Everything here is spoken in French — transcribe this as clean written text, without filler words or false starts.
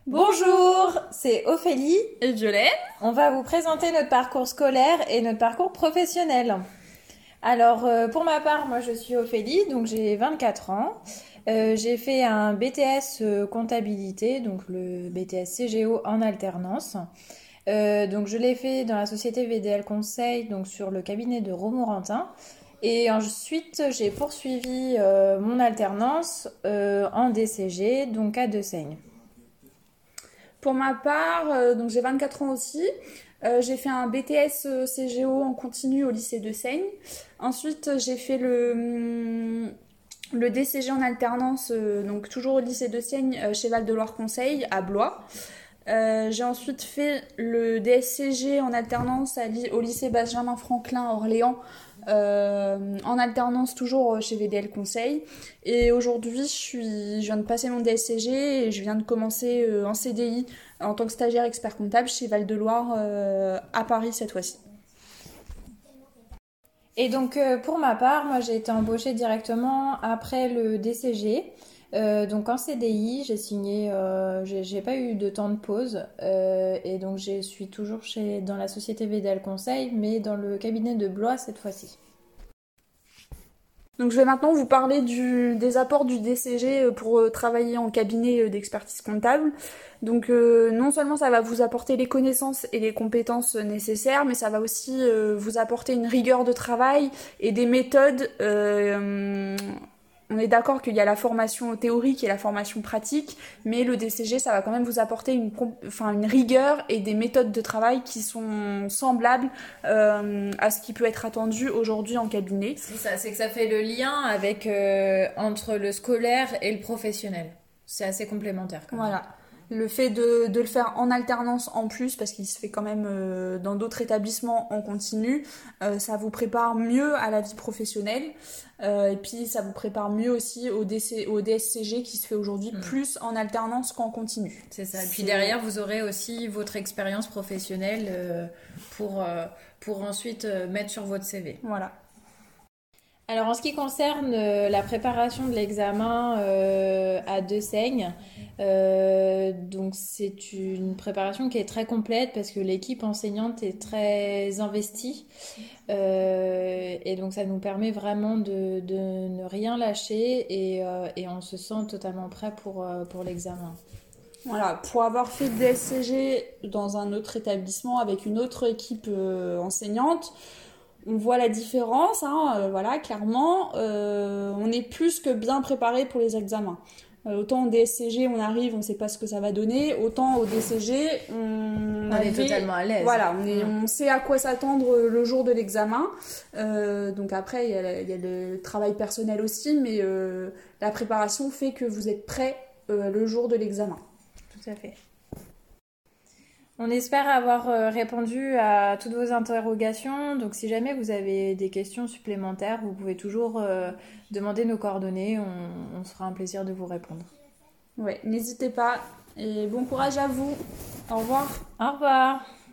Bonjour, c'est Ophélie et Violaine. On va vous présenter notre parcours scolaire et notre parcours professionnel. Alors, pour ma part, moi je suis Ophélie, donc j'ai 24 ans. J'ai fait un BTS comptabilité, donc le BTS CGO en alternance. Donc je l'ai fait dans la société VDL Conseil, donc sur le cabinet de Romorantin. Et ensuite, j'ai poursuivi mon alternance en DCG, donc à Dessaigne. Pour ma part, donc j'ai 24 ans aussi. J'ai fait un BTS CGO en continu au lycée de Seigne. Ensuite, j'ai fait le DCG en alternance, donc toujours au lycée de Seigne, chez Val-de-Loire Conseil, à Blois. J'ai ensuite fait le DSCG en alternance au lycée Benjamin Franklin à Orléans, en alternance toujours chez VDL Conseil. Et aujourd'hui, je viens de passer mon DSCG et je viens de commencer en CDI en tant que stagiaire expert comptable chez Val-de-Loire à Paris cette fois-ci. Et donc pour ma part, moi j'ai été embauchée directement après le DCG. Donc en CDI, j'ai signé, j'ai pas eu de temps de pause et donc je suis toujours dans la société VDL Conseil, mais dans le cabinet de Blois cette fois-ci. Donc je vais maintenant vous parler des apports du DCG pour travailler en cabinet d'expertise comptable. Donc non seulement ça va vous apporter les connaissances et les compétences nécessaires, mais ça va aussi vous apporter une rigueur de travail et des méthodes. On est d'accord qu'il y a la formation théorique et la formation pratique, mais le DCG, ça va quand même vous apporter une rigueur et des méthodes de travail qui sont semblables à ce qui peut être attendu aujourd'hui en cabinet. C'est ça, c'est que ça fait le lien avec entre le scolaire et le professionnel. C'est assez complémentaire quand même. Voilà. Le fait de le faire en alternance en plus, parce qu'il se fait quand même dans d'autres établissements en continu, ça vous prépare mieux à la vie professionnelle. Et puis ça vous prépare mieux aussi au DSCG qui se fait aujourd'hui plus en alternance qu'en continu. C'est ça. Et puis derrière, vous aurez aussi votre expérience professionnelle pour ensuite mettre sur votre CV. Voilà. Alors en ce qui concerne la préparation de l'examen à Dessaigne, donc c'est une préparation qui est très complète parce que l'équipe enseignante est très investie et donc ça nous permet vraiment de ne rien lâcher et on se sent totalement prêt pour l'examen. Voilà, pour avoir fait le DSCG dans un autre établissement avec une autre équipe enseignante, on voit la différence, voilà, clairement. On est plus que bien préparé pour les examens. Autant au DSCG, on arrive, on ne sait pas ce que ça va donner. Autant au DCG, on est totalement à l'aise. Voilà, on sait à quoi s'attendre le jour de l'examen. Donc après, il y a le travail personnel aussi, mais la préparation fait que vous êtes prêt le jour de l'examen. Tout à fait. On espère avoir répondu à toutes vos interrogations. Donc si jamais vous avez des questions supplémentaires, vous pouvez toujours demander nos coordonnées. On se fera un plaisir de vous répondre. Ouais, n'hésitez pas. Et bon courage à vous. Au revoir. Au revoir.